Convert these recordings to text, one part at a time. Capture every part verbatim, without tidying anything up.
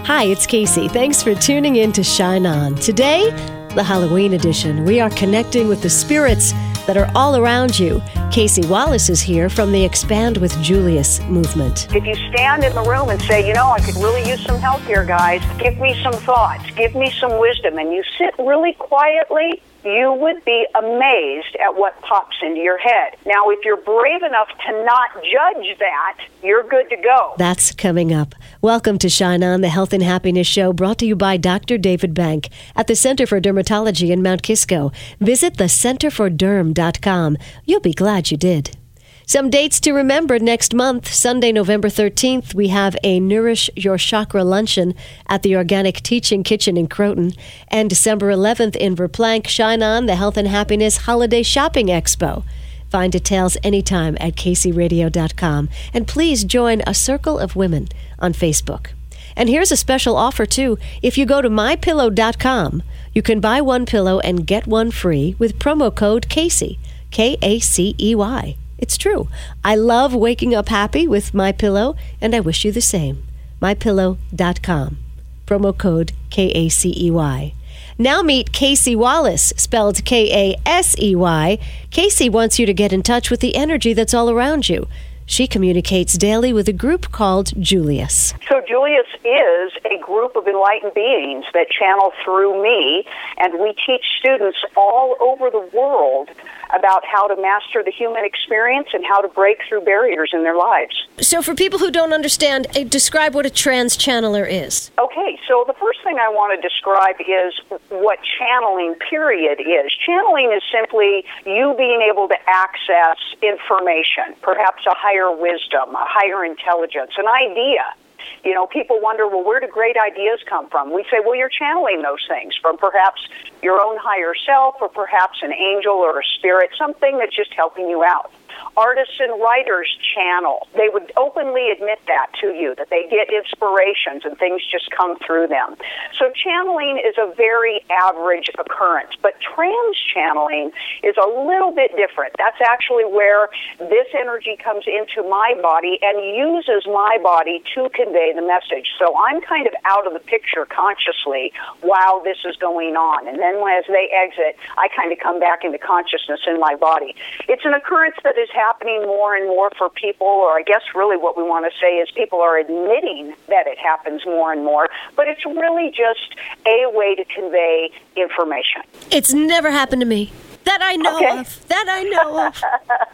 Hi, it's Casey. Thanks for tuning in to Shine On. Today, the Halloween edition. We are connecting with the spirits that are all around you. Casey Wallace is here from the Expand with Julius movement. If you stand in the room and say, you know, I could really use some help here, guys, give me some thoughts, give me some wisdom, and you sit really quietly, you would be amazed at what pops into your head. Now, if you're brave enough to not judge that, you're good to go. That's coming up. Welcome to Shine On, the Health and Happiness Show, brought to you by Doctor David Bank at the Center for Dermatology in Mount Kisco. Visit the center for derm dot com. You'll be glad you did. Some dates to remember next month. Sunday, November thirteenth, we have a Nourish Your Chakra luncheon at the Organic Teaching Kitchen in Croton. And December eleventh in Verplanck, Shine On, the Health and Happiness Holiday Shopping Expo. Find details anytime at casey radio dot com. And please join a Circle of Women on Facebook. And here's a special offer, too. If you go to my pillow dot com, you can buy one pillow and get one free with promo code Casey, K A C E Y. It's true. I love waking up happy with MyPillow, and I wish you the same. my pillow dot com. Promo code K A C E Y. Now meet Casey Wallace, spelled K A S E Y. Casey wants you to get in touch with the energy that's all around you. She communicates daily with a group called Julius. So Julius is a group of enlightened beings that channel through me, and we teach students all over the world about how to master the human experience and how to break through barriers in their lives. So for people who don't understand, uh, describe what a trans channeler is. Okay, so the first thing I want to describe is what channeling, period, is. Channeling is simply you being able to access information, perhaps a higher wisdom, a higher intelligence, an idea. You know, people wonder, well, where do great ideas come from? We say, well, you're channeling those things from perhaps your own higher self or perhaps an angel or a spirit, something that's just helping you out. Artists and writers channel. They would openly admit that to you, that they get inspirations and things just come through them. So channeling is a very average occurrence, but trans channeling is a little bit different. That's actually where this energy comes into my body and uses my body to convey the message. So I'm kind of out of the picture consciously while this is going on. And then as they exit, I kind of come back into consciousness in my body. It's an occurrence that is happening more and more for people, or I guess really what we want to say is people are admitting that it happens more and more, but it's really just a way to convey information. It's never happened to me. That I know okay. of. That I know of.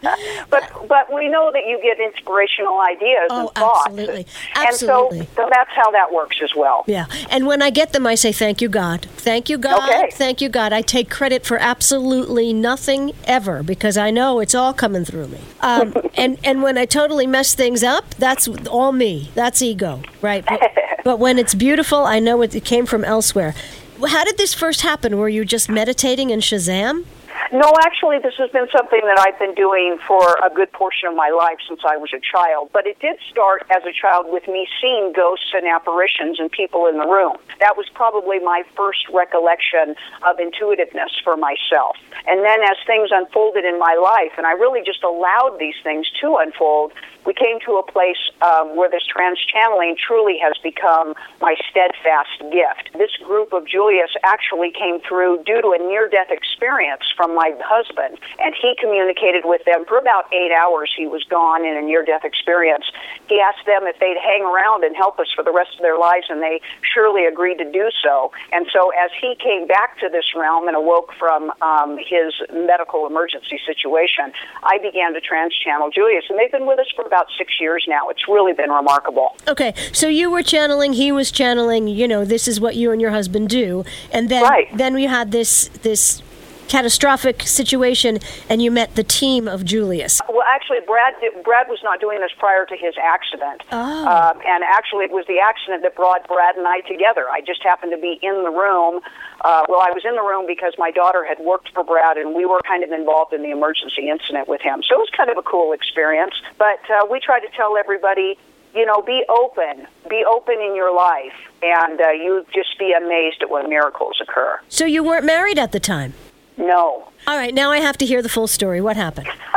but but we know that you get inspirational ideas oh, and thoughts. Absolutely. Absolutely. And so, so that's how that works as well. Yeah. And when I get them, I say, thank you, God. Thank you, God. Okay. Thank you, God. I take credit for absolutely nothing ever because I know it's all coming through me. Um, and, and when I totally mess things up, that's all me. That's ego, right? But, but when it's beautiful, I know it, it came from elsewhere. How did this first happen? Were you just meditating in Shazam? No, actually, this has been something that I've been doing for a good portion of my life since I was a child. But it did start as a child with me seeing ghosts and apparitions and people in the room. That was probably my first recollection of intuitiveness for myself. And then as things unfolded in my life, and I really just allowed these things to unfold, we came to a place um, where this trans channeling truly has become my steadfast gift. This group of Julius actually came through due to a near-death experience from my husband, and he communicated with them for about eight hours. He was gone in a near-death experience. He asked them if they'd hang around and help us for the rest of their lives, and they surely agreed to do so. And so as he came back to this realm and awoke from um, his medical emergency situation, I began to trans-channel Julius, and they've been with us for about six years now. It's really been remarkable. Okay, so you were channeling, he was channeling, you know, this is what you and your husband do, and then right. then we had this this catastrophic situation, and you met the team of Julius. Well, actually, Brad did, Brad was not doing this prior to his accident. Oh. Um, and actually, it was the accident that brought Brad and I together. I just happened to be in the room. Uh, well, I was in the room because my daughter had worked for Brad, and we were kind of involved in the emergency incident with him. So it was kind of a cool experience. But uh, we tried to tell everybody, you know, be open. Be open in your life, and uh, you'd just be amazed at what miracles occur. So you weren't married at the time? No. All right, now I have to hear the full story. What happened?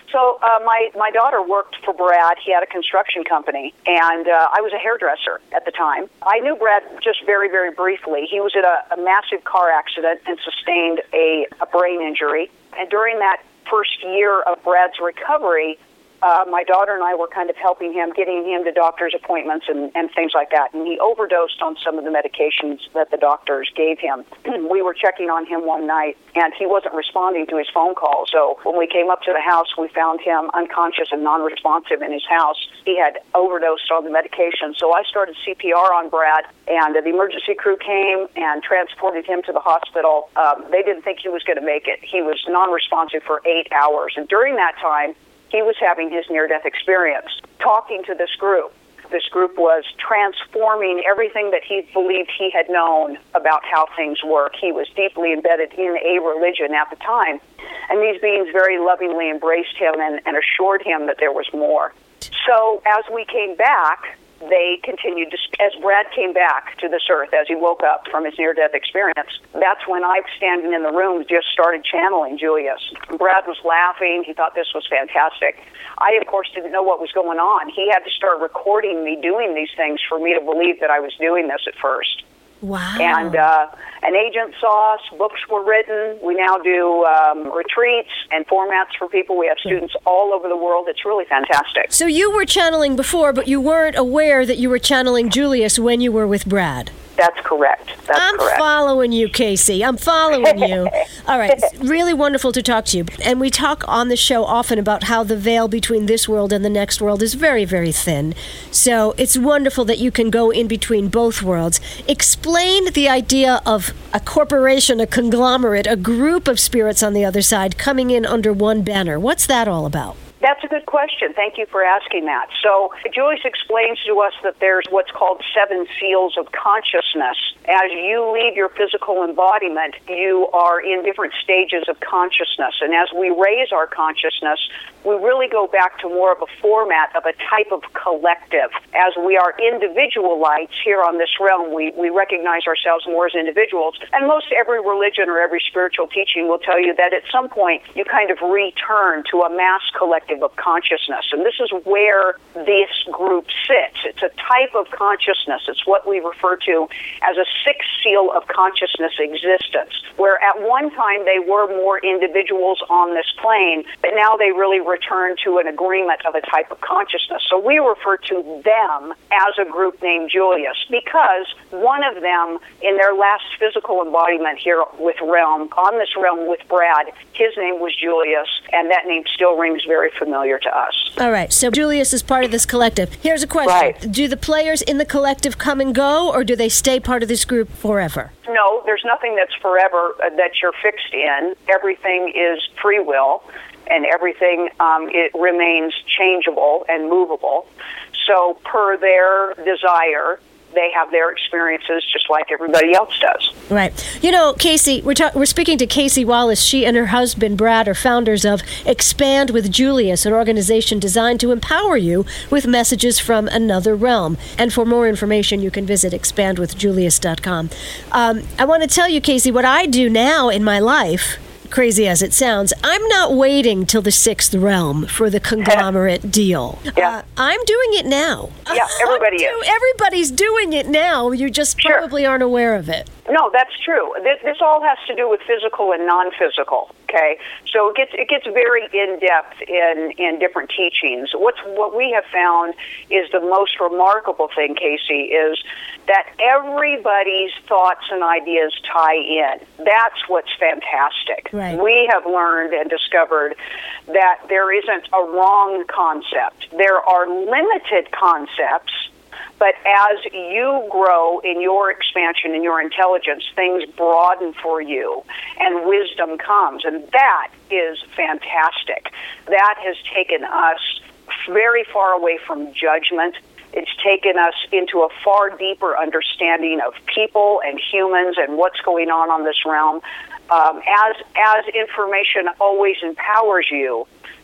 So uh, my, my daughter worked for Brad. He had a construction company, and uh, I was a hairdresser at the time. I knew Brad just very, very briefly. He was in a, a massive car accident and sustained a, a brain injury. And during that first year of Brad's recovery, Uh, my daughter and I were kind of helping him, getting him to doctor's appointments and, and things like that. And he overdosed on some of the medications that the doctors gave him. We were checking on him one night, and he wasn't responding to his phone call. So when we came up to the house, we found him unconscious and non-responsive in his house. He had overdosed on the medication. So I started C P R on Brad, and the emergency crew came and transported him to the hospital. Um, they didn't think he was going to make it. He was non-responsive for eight hours. And during that time, he was having his near-death experience, talking to this group. This group was transforming everything that he believed he had known about how things work. He was deeply embedded in a religion at the time. And these beings very lovingly embraced him and, and assured him that there was more. So as we came back, they continued to, as Brad came back to this earth, as he woke up from his near-death experience, that's when I, standing in the room, just started channeling Julius. Brad was laughing. He thought this was fantastic. I, of course, didn't know what was going on. He had to start recording me doing these things for me to believe that I was doing this at first. Wow. And uh, an agent saw us, books were written. We now do um, retreats and formats for people. We have students all over the world. It's really fantastic. So you were channeling before, but you weren't aware that you were channeling Julius when you were with Brad. That's correct. That's I'm correct. following you, Casey. I'm following you. All right. It's really wonderful to talk to you. And we talk on the show often about how the veil between this world and the next world is very, very thin. So it's wonderful that you can go in between both worlds. Explain the idea of a corporation, a conglomerate, a group of spirits on the other side coming in under one banner. What's that all about? That's a good question. Thank you for asking that. So Julius explains to us that there's what's called seven seals of consciousness. As you leave your physical embodiment, you are in different stages of consciousness. And as we raise our consciousness, we really go back to more of a format of a type of collective. As we are individual lights here on this realm, we, we recognize ourselves more as individuals. And most every religion or every spiritual teaching will tell you that at some point you kind of return to a mass collective of consciousness. And this is where this group sits. It's a type of consciousness. It's what we refer to as a sixth seal of consciousness existence, where at one time they were more individuals on this plane, but now they really return to an agreement of a type of consciousness. So we refer to them as a group named Julius because one of them, in their last physical embodiment here with Realm, on this realm with Brad, his name was Julius, and that name still rings very familiar to us. All right, so Julius is part of this collective. Here's a question. Right. Do the players in the collective come and go, or do they stay part of this group forever? No, there's nothing that's forever uh, that you're fixed in. Everything is free will, and everything um, it remains changeable and movable. So per their desire, they have their experiences just like everybody else does. Right. You know, Casey, we're ta- we're speaking to Casey Wallace. She and her husband, Brad, are founders of Expand with Julius, an organization designed to empower you with messages from another realm. And for more information, you can visit expand with julius dot com. Um, I want to tell you, Casey, what I do now in my life, crazy as it sounds, I'm not waiting till the sixth realm for the conglomerate deal. Yeah. Uh, I'm doing it now. Yeah, everybody do- is. Everybody's doing it now. You just Sure. probably aren't aware of it. No, that's true. This, this all has to do with physical and non-physical. Okay, so it gets it gets very in depth in in different teachings. What's what we have found is the most remarkable thing, Casey, is that everybody's thoughts and ideas tie in. That's what's fantastic. Right. We have learned and discovered that there isn't a wrong concept. There are limited concepts. But as you grow in your expansion, in your intelligence, things broaden for you and wisdom comes. And that is fantastic. That has taken us very far away from judgment. It's taken us into a far deeper understanding of people and humans and what's going on on this realm. Um, as, as information always empowers you,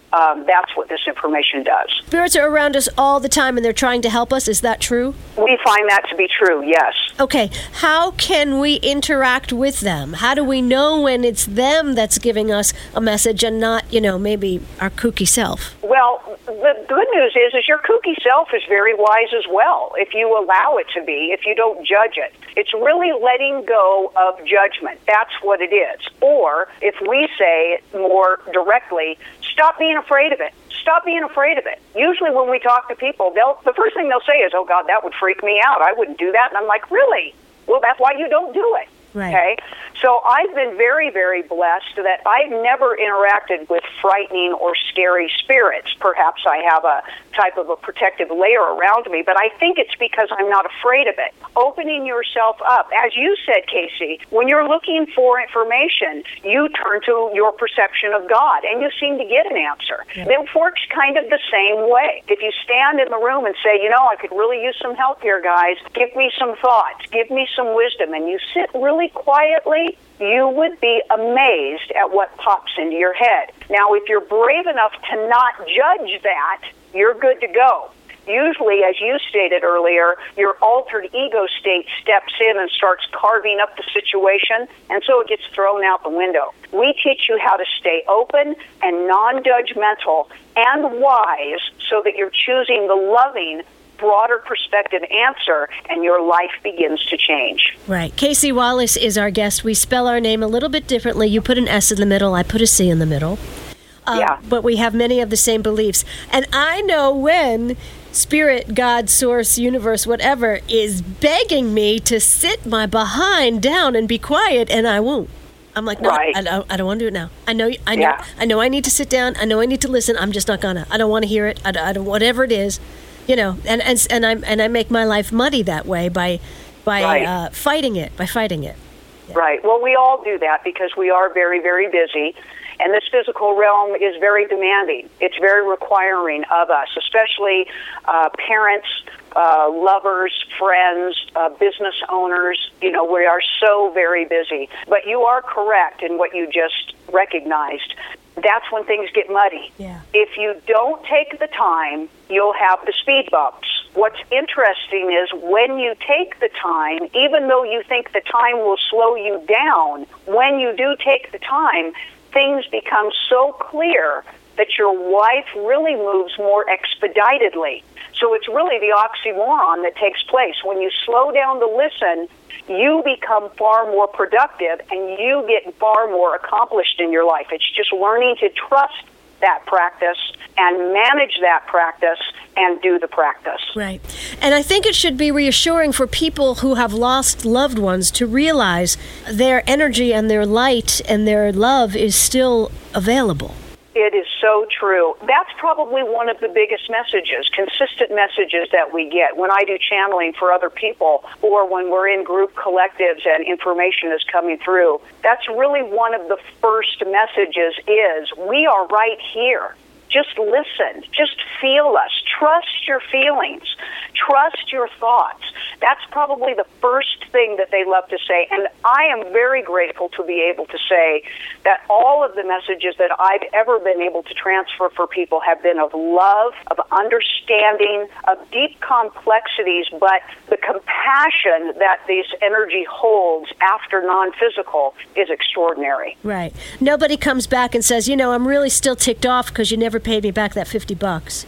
Um, that's what this information does. Spirits are around us all the time, and they're trying to help us. Is that true? We find that to be true, yes. Okay. How can we interact with them? How do we know when it's them that's giving us a message and not, you know, maybe our kooky self? Well, the good news is, is your kooky self is very wise as well, if you allow it to be, if you don't judge it. It's really letting go of judgment. That's what it is. Or, if we say it more directly, stop being afraid of it. Stop being afraid of it. Usually when we talk to people, they'll the first thing they'll say is, oh, God, that would freak me out. I wouldn't do that. And I'm like, really? Well, that's why you don't do it. Right. Okay? So I've been very, very blessed that I've never interacted with frightening or scary spirits. Perhaps I have a type of a protective layer around me, but I think it's because I'm not afraid of it. Opening yourself up. As you said, Casey, when you're looking for information, you turn to your perception of God, and you seem to get an answer. Yeah. It works kind of the same way. If you stand in the room and say, you know, I could really use some help here, guys, give me some thoughts, give me some wisdom, and you sit really quietly, you would be amazed at what pops into your head. Now, if you're brave enough to not judge that, you're good to go. Usually, as you stated earlier, your altered ego state steps in and starts carving up the situation, and so it gets thrown out the window. We teach you how to stay open and non-judgmental and wise so that you're choosing the loving, broader perspective answer, and your life begins to change. Right. Casey Wallace is our guest. We spell our name a little bit differently. You put an S in the middle. I put a C in the middle. Um, yeah. But we have many of the same beliefs. And I know when Spirit, God, Source, Universe, whatever, is begging me to sit my behind down and be quiet, and I won't. I'm like, no, right. I, don't, I don't want to do it now. I know, I know, Yeah. I know. I need to sit down. I know I need to listen. I'm just not gonna. I don't want to hear it. I, I don't. Whatever it is, you know. And and and I and I make my life muddy that way by by Right. uh, fighting it. By fighting it. Yeah. Right. Well, we all do that because we are very, very busy. And this physical realm is very demanding. It's very requiring of us, especially uh, parents, uh, lovers, friends, uh, business owners. You know, we are so very busy. But you are correct in what you just recognized. That's when things get muddy. Yeah. If you don't take the time, you'll have the speed bumps. What's interesting is when you take the time, even though you think the time will slow you down, when you do take the time, things become so clear that your life really moves more expeditedly. So it's really the oxymoron that takes place. When you slow down to listen, you become far more productive and you get far more accomplished in your life. It's just learning to trust that practice and manage that practice and do the practice. Right. And I think it should be reassuring for people who have lost loved ones to realize their energy and their light and their love is still available. It is so true. That's probably one of the biggest messages, consistent messages that we get when I do channeling for other people or when we're in group collectives and information is coming through. That's really one of the first messages is we are right here. Just listen. Just feel us. Trust your feelings. Trust your thoughts. That's probably the first thing that they love to say. And I am very grateful to be able to say that all of the messages that I've ever been able to transfer for people have been of love, of understanding, of deep complexities, but the compassion that this energy holds after non-physical is extraordinary. Right. Nobody comes back and says, you know, I'm really still ticked off because you never paid me back that fifty bucks.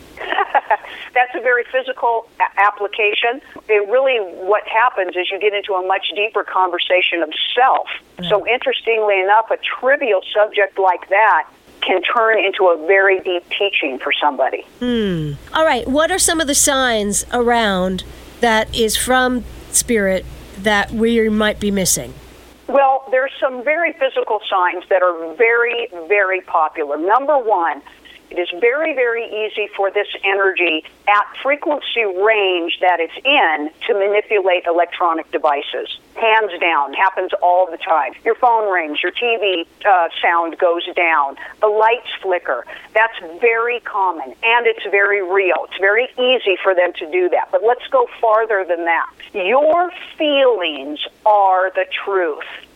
That's a very physical a- application. It really, what happens is you get into a much deeper conversation of self. Right. So interestingly enough, a trivial subject like that can turn into a very deep teaching for somebody. Hmm. All right. What are some of the signs around that is from spirit that we might be missing? Well, there's some very physical signs that are very, very popular. Number one, it is very, very easy for this energy at frequency range that it's in to manipulate electronic devices. Hands down, happens all the time. Your phone rings, your T V uh, sound goes down, the lights flicker. That's very common, and it's very real. It's very easy for them to do that. But let's go farther than that. Your feelings are the truth.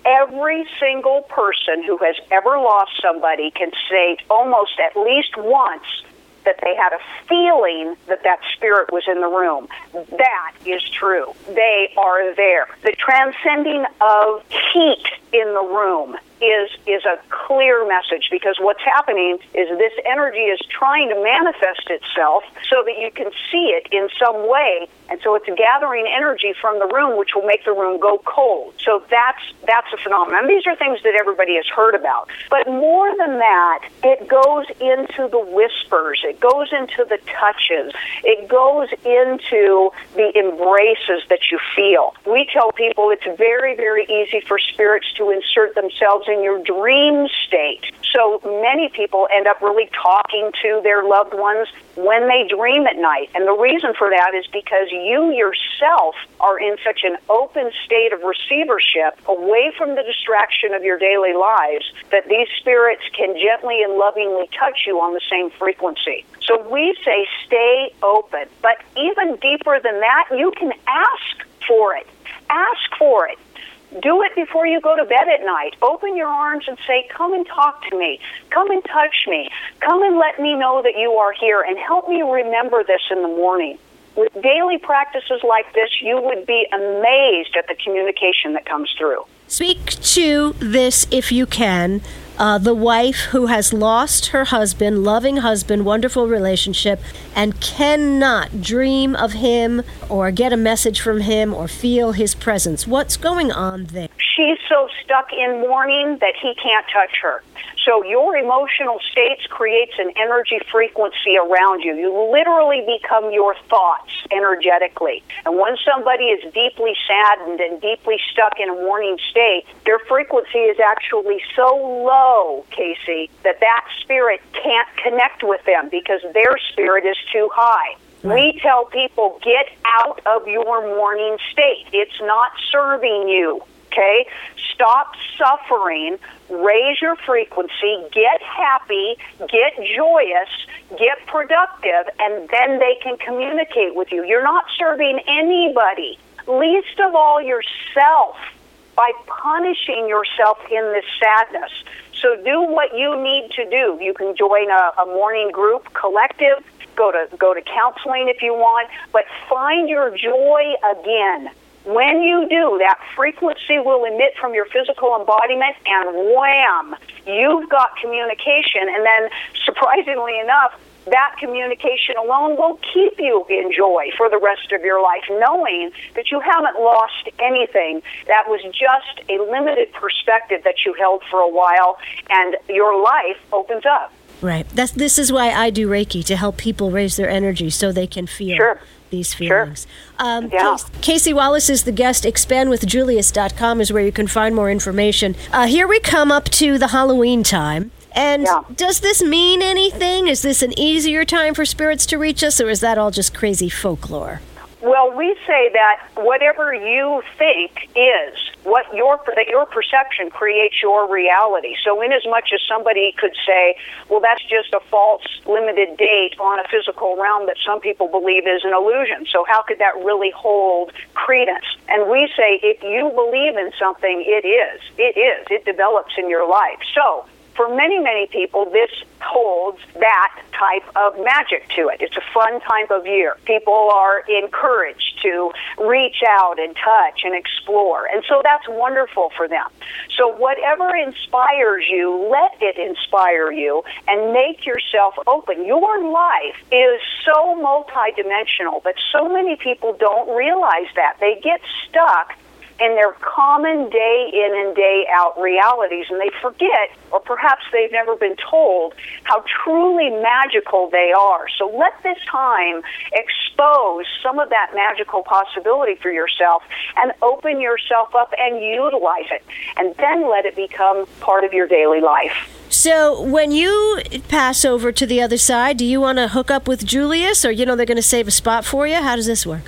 Every single person who has ever lost somebody can say almost at least once that they had a feeling that that spirit was in the room. That is true. They are there. The transcending of heat in the room is is a clear message, because what's happening is this energy is trying to manifest itself so that you can see it in some way, and so it's gathering energy from the room, which will make the room go cold. So that's that's a phenomenon. And these are things that everybody has heard about. But more than that, it goes into the whispers. It goes into the touches. It goes into the embraces that you feel. We tell people it's very, very easy for spirits to insert themselves in your dream state. So many people end up really talking to their loved ones when they dream at night. And the reason for that is because you yourself are in such an open state of receivership, away from the distraction of your daily lives, that these spirits can gently and lovingly touch you on the same frequency. So we say stay open. But even deeper than that, you can ask for it. Ask for it. Do it before you go to bed at night. Open your arms and say, come and talk to me. Come and touch me. Come and let me know that you are here, and help me remember this in the morning. With daily practices like this, you would be amazed at the communication that comes through. Speak to this, if you can, uh, the wife who has lost her husband, loving husband, wonderful relationship, and cannot dream of him or get a message from him or feel his presence. What's going on there? She's so stuck in mourning that he can't touch her. So your emotional states creates an energy frequency around you. You literally become your thoughts energetically. And when somebody is deeply saddened and deeply stuck in a mourning state, their frequency is actually so low, Casey, that that spirit can't connect with them because their spirit is too high. Right. We tell people, get out of your mourning state. It's not serving you. Okay? Stop suffering, raise your frequency, get happy, get joyous, get productive, and then they can communicate with you. You're not serving anybody, least of all yourself, by punishing yourself in this sadness. So do what you need to do. You can join a, a morning group, collective, go to go to counseling if you want, but find your joy again. When you do, that frequency will emit from your physical embodiment, and wham, you've got communication. And then, surprisingly enough, that communication alone will keep you in joy for the rest of your life, knowing that you haven't lost anything. That was just a limited perspective that you held for a while, and your life opens up. Right. That's, this is why I do Reiki, to help people raise their energy so they can feel sure. these feelings. Sure. Um, yeah. Casey Wallace is the guest. expand with julius dot com is where you can find more information. Uh, here we come up to the Halloween time. And yeah. does this mean anything? Is this an easier time for spirits to reach us, or is that all just crazy folklore? Well, we say that whatever you think is, what your that your perception creates your reality. So in as much as somebody could say, well, that's just a false limited date on a physical realm that some people believe is an illusion. So how could that really hold credence? And we say, if you believe in something, it is. It is. It develops in your life. So for many, many people, this holds that type of magic to it. It's a fun time of year. People are encouraged to reach out and touch and explore. And so that's wonderful for them. So whatever inspires you, let it inspire you and make yourself open. Your life is so multidimensional, but so many people don't realize that. They get stuck in their common day in and day out realities, and they forget, or perhaps they've never been told, how truly magical they are. So let this time expose some of that magical possibility for yourself and open yourself up and utilize it, and then let it become part of your daily life. So when you pass over to the other side, do you want to hook up with Julius, or, you know, they're going to save a spot for you? How does this work?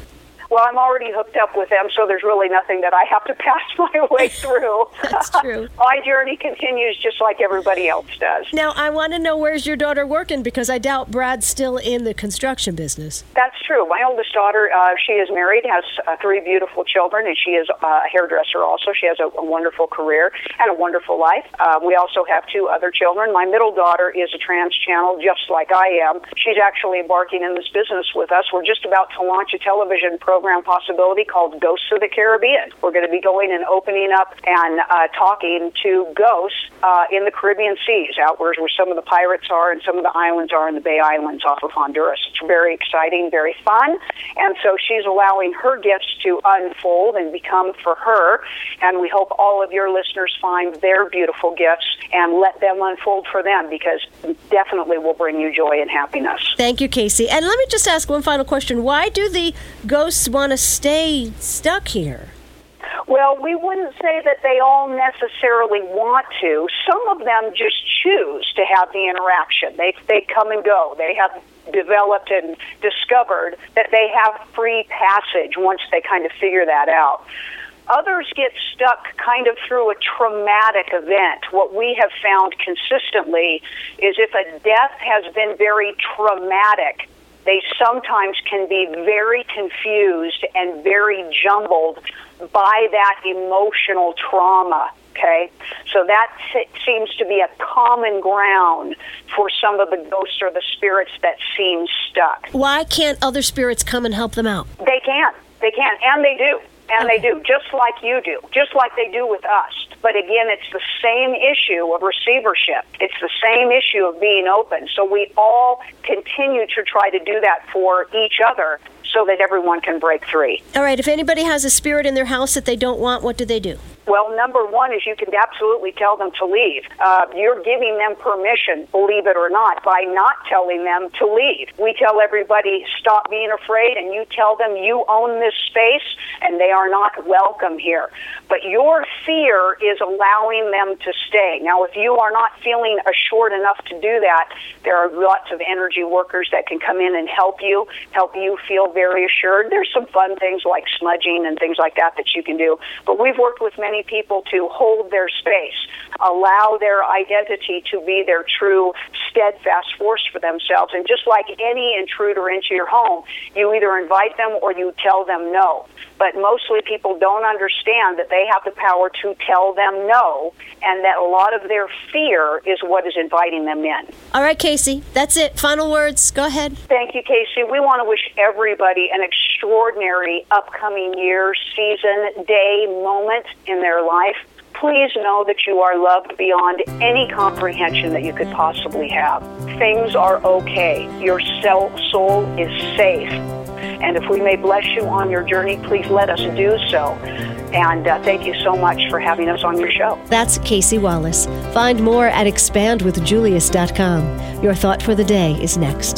Well, I'm already hooked up with them, so there's really nothing that I have to pass my way through. That's true. My journey continues just like everybody else does. Now, I want to know, where's your daughter working, because I doubt Brad's still in the construction business. That's true. My oldest daughter, uh, she is married, has uh, three beautiful children, and she is uh, a hairdresser also. She has a, a wonderful career and a wonderful life. Uh, we also have two other children. My middle daughter is a trans channel, just like I am. She's actually embarking in this business with us. We're just about to launch a television program possibility called Ghosts of the Caribbean. We're going to be going and opening up and uh, talking to ghosts uh, in the Caribbean seas, out where, where some of the pirates are and some of the islands are in the Bay Islands off of Honduras. It's very exciting, very fun. And so she's allowing her gifts to unfold and become for her. And we hope all of your listeners find their beautiful gifts and let them unfold for them, because definitely will bring you joy and happiness. Thank you, Casey. And let me just ask one final question. Why do the ghosts want to stay stuck here? Well, we wouldn't say that they all necessarily want to. Some of them just choose to have the interaction. They they come and go. They have developed and discovered that they have free passage once they kind of figure that out. Others get stuck kind of through a traumatic event. What we have found consistently is if a death has been very traumatic, they sometimes can be very confused and very jumbled by that emotional trauma. Okay, so that t- seems to be a common ground for some of the ghosts or the spirits that seem stuck. Why can't other spirits come and help them out? They can. They can, and they do. And okay. They do, just like you do, just like they do with us. But again, it's the same issue of receivership. It's the same issue of being open. So we all continue to try to do that for each other so that everyone can break free. All right, if anybody has a spirit in their house that they don't want, what do they do? Well, number one is you can absolutely tell them to leave. Uh, you're giving them permission, believe it or not, by not telling them to leave. We tell everybody, stop being afraid, and you tell them you own this space and they are not welcome here. But your fear is allowing them to stay. Now, if you are not feeling assured enough to do that, there are lots of energy workers that can come in and help you, help you feel very assured. There's some fun things like smudging and things like that that you can do. But we've worked with many people to hold their space, allow their identity to be their true steadfast force for themselves. And just like any intruder into your home, you either invite them or you tell them no. But mostly people don't understand that they have the power to tell them no, and that a lot of their fear is what is inviting them in. All right, Casey, that's it. Final words. Go ahead. Thank you, Casey. We want to wish everybody an extraordinary upcoming year, season, day, moment in their life. Please know that you are loved beyond any comprehension that you could possibly have. Things are okay. Your soul is safe. And if we may bless you on your journey, please let us do so. And uh, thank you so much for having us on your show. That's Casey Wallace. Find more at expand with julius dot com. Your thought for the day is next.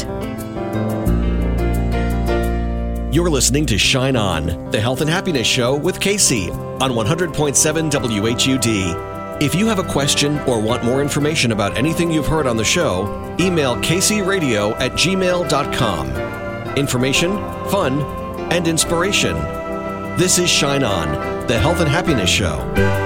You're listening to Shine On, the Health and Happiness Show with Casey on one hundred point seven W H U D. If you have a question or want more information about anything you've heard on the show, email casey radio at gmail dot com. Information, fun, and inspiration. This is Shine On, the Health and Happiness Show.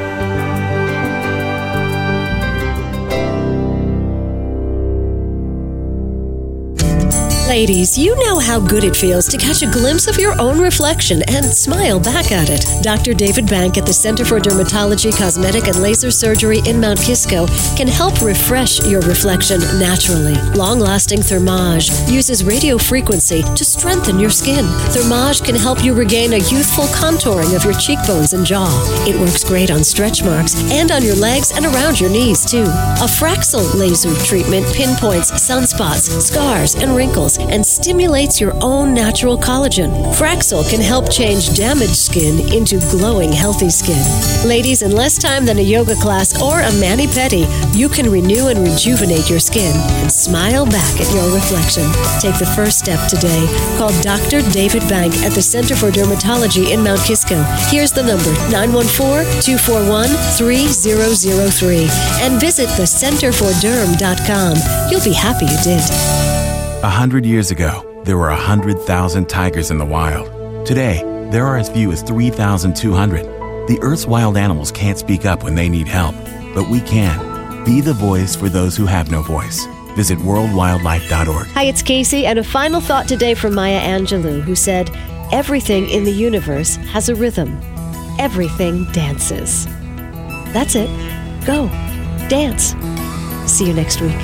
Ladies, you know how good it feels to catch a glimpse of your own reflection and smile back at it. Doctor David Bank at the Center for Dermatology, Cosmetic, and Laser Surgery in Mount Kisco can help refresh your reflection naturally. Long-lasting Thermage uses radio frequency to strengthen your skin. Thermage can help you regain a youthful contouring of your cheekbones and jaw. It works great on stretch marks and on your legs and around your knees, too. A Fraxel laser treatment pinpoints sunspots, scars, and wrinkles, and stimulates your own natural collagen. Fraxel can help change damaged skin into glowing, healthy skin. Ladies, in less time than a yoga class or a mani-pedi, you can renew and rejuvenate your skin and smile back at your reflection. Take the first step today. Call Doctor David Bank at the Center for Dermatology in Mount Kisco. Here's the number, nine one four, two four one, three zero zero three. And visit the center for derm dot com. You'll be happy you did. A hundred years ago, there were a hundred thousand tigers in the wild. Today, there are as few as three thousand two hundred. The Earth's wild animals can't speak up when they need help, but we can. Be the voice for those who have no voice. Visit world wildlife dot org. Hi, it's Casey, and a final thought today from Maya Angelou, who said, "Everything in the universe has a rhythm. Everything dances." That's it. Go. Dance. See you next week.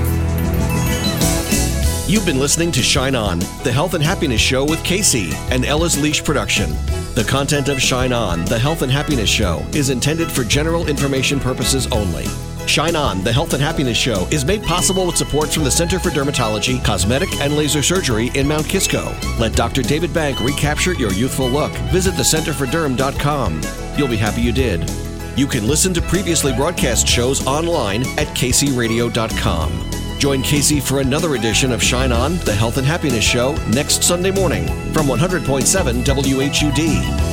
You've been listening to Shine On, the Health and Happiness Show with Casey, an Ellis Leash production. The content of Shine On, the Health and Happiness Show, is intended for general information purposes only. Shine On, the Health and Happiness Show, is made possible with support from the Center for Dermatology, Cosmetic, and Laser Surgery in Mount Kisco. Let Doctor David Bank recapture your youthful look. Visit the center for derm dot com. You'll be happy you did. You can listen to previously broadcast shows online at k c radio dot com. Join Casey for another edition of Shine On, the Health and Happiness Show, next Sunday morning from one hundred point seven W H U D.